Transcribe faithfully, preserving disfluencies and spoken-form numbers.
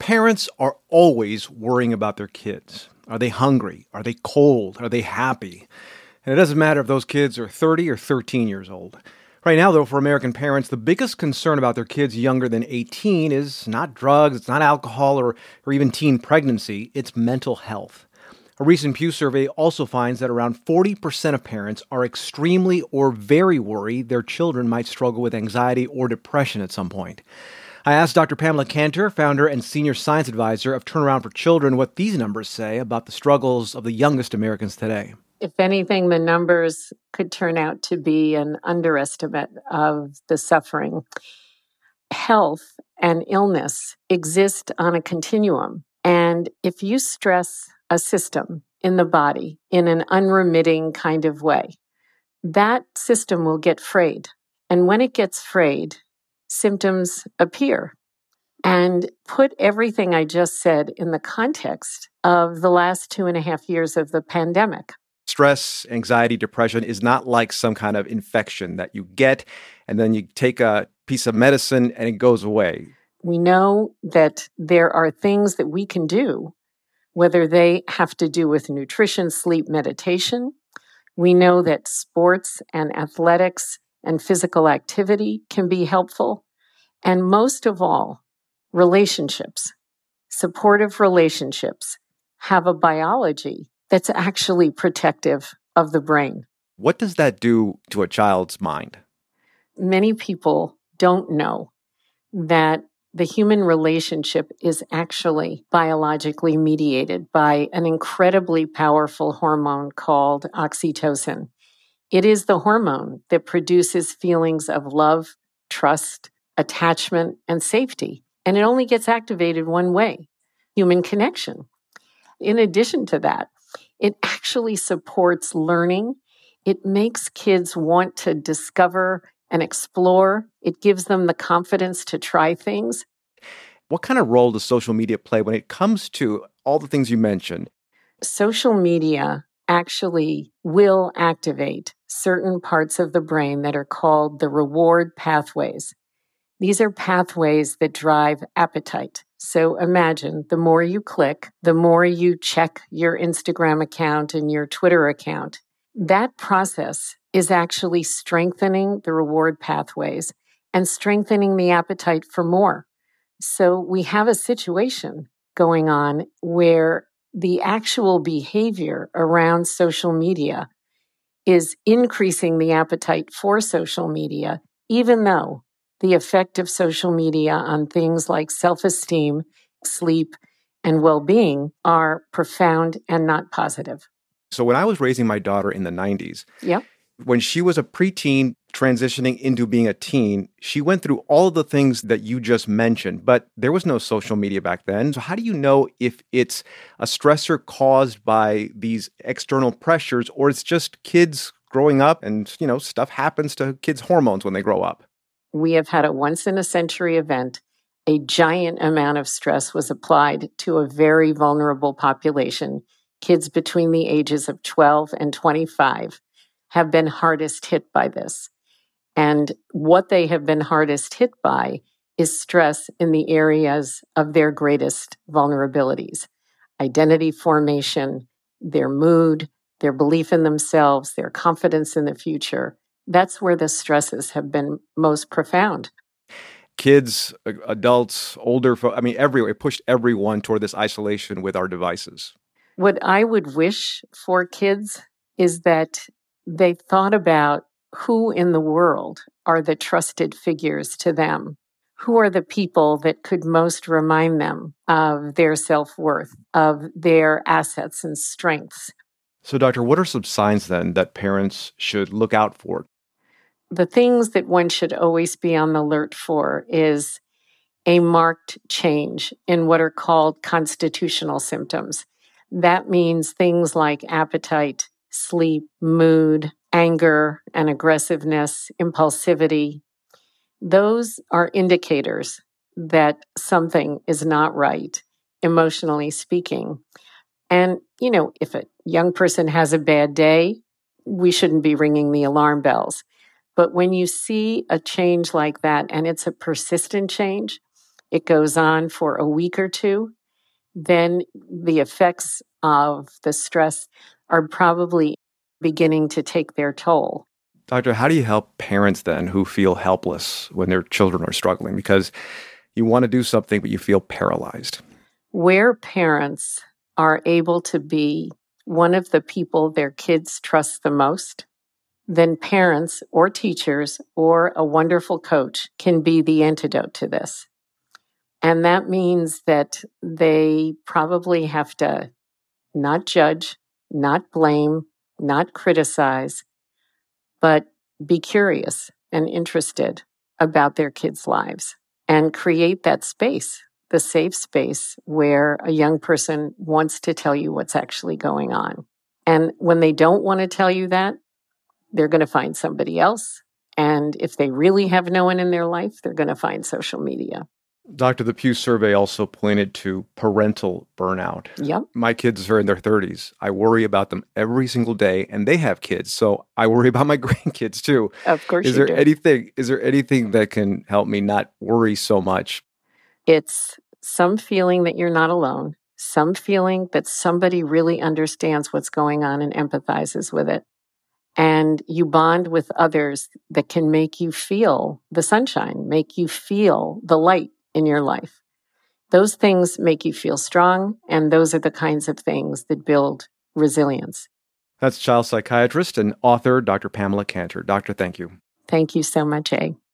Parents are always worrying about their kids. Are they hungry? Are they cold? Are they happy? And it doesn't matter if those kids are thirty or thirteen years old. Right now, though, for American parents, the biggest concern about their kids younger than eighteen is not drugs, it's not alcohol, or, or even teen pregnancy, it's mental health. A recent Pew survey also finds that around forty percent of parents are extremely or very worried their children might struggle with anxiety or depression at some point. I asked Doctor Pamela Cantor, founder and senior science advisor of Turnaround for Children, what these numbers say about the struggles of the youngest Americans today. If anything, the numbers could turn out to be an underestimate of the suffering. Health and illness exist on a continuum. And if you stress a system in the body in an unremitting kind of way, that system will get frayed. And when it gets frayed, symptoms appear. And put everything I just said in the context of the last two and a half years of the pandemic. Stress, anxiety, depression is not like some kind of infection that you get and then you take a piece of medicine and it goes away. We know that there are things that we can do, whether they have to do with nutrition, sleep, meditation. We know that sports and athletics and physical activity can be helpful. And most of all, relationships, supportive relationships, have a biology that's actually protective of the brain. What does that do to a child's mind? Many people don't know that the human relationship is actually biologically mediated by an incredibly powerful hormone called oxytocin. It is the hormone that produces feelings of love, trust, attachment, and safety. And it only gets activated one way, human connection. In addition to that, it actually supports learning. It makes kids want to discover and explore. It gives them the confidence to try things. What kind of role does social media play when it comes to all the things you mentioned? Social media actually will activate certain parts of the brain that are called the reward pathways. These are pathways that drive appetite. So imagine the more you click, the more you check your Instagram account and your Twitter account. That process is actually strengthening the reward pathways and strengthening the appetite for more. So we have a situation going on where the actual behavior around social media is increasing the appetite for social media, even though the effect of social media on things like self-esteem, sleep, and well-being are profound and not positive. So when I was raising my daughter in the nineties, Yep. when she was a preteen transitioning into being a teen, she went through all of the things that you just mentioned, but there was no social media back then. So how do you know if it's a stressor caused by these external pressures or it's just kids growing up and, you know, stuff happens to kids' hormones when they grow up? We have had a once-in-a-century event. A giant amount of stress was applied to a very vulnerable population. Kids between the ages of twelve and twenty-five have been hardest hit by this. And what they have been hardest hit by is stress in the areas of their greatest vulnerabilities. Identity formation, their mood, their belief in themselves, their confidence in the future. That's where the stresses have been most profound. Kids, adults, older folks, I mean, everywhere, it pushed everyone toward this isolation with our devices. What I would wish for kids is that they thought about who in the world are the trusted figures to them. Who are the people that could most remind them of their self-worth, of their assets and strengths? So, Doctor, what are some signs then that parents should look out for? The things that one should always be on the alert for is a marked change in what are called constitutional symptoms. That means things like appetite, sleep, mood, anger and aggressiveness, impulsivity. Those are indicators that something is not right, emotionally speaking. And, you know, if a young person has a bad day, we shouldn't be ringing the alarm bells. But when you see a change like that and it's a persistent change, it goes on for a week or two, then the effects of the stress are probably beginning to take their toll. Doctor, how do you help parents then who feel helpless when their children are struggling? Because you want to do something, but you feel paralyzed. Where parents are able to be one of the people their kids trust the most, then parents or teachers or a wonderful coach can be the antidote to this. And that means that they probably have to not judge, not blame, not criticize, but be curious and interested about their kids' lives and create that space, the safe space where a young person wants to tell you what's actually going on. And when they don't want to tell you that, they're going to find somebody else. And if they really have no one in their life, they're going to find social media. Doctor, the Pew survey also pointed to parental burnout. Yep. My kids are in their thirties. I worry about them every single day, and they have kids, so I worry about my grandkids too. Of course is you there do. anything is there anything that can help me not worry so much? It's some feeling that you're not alone, some feeling that somebody really understands what's going on and empathizes with it. And you bond with others that can make you feel the sunshine, make you feel the light in your life. Those things make you feel strong, and those are the kinds of things that build resilience. That's child psychiatrist and author Doctor Pamela Cantor. Doctor, thank you. Thank you so much, A.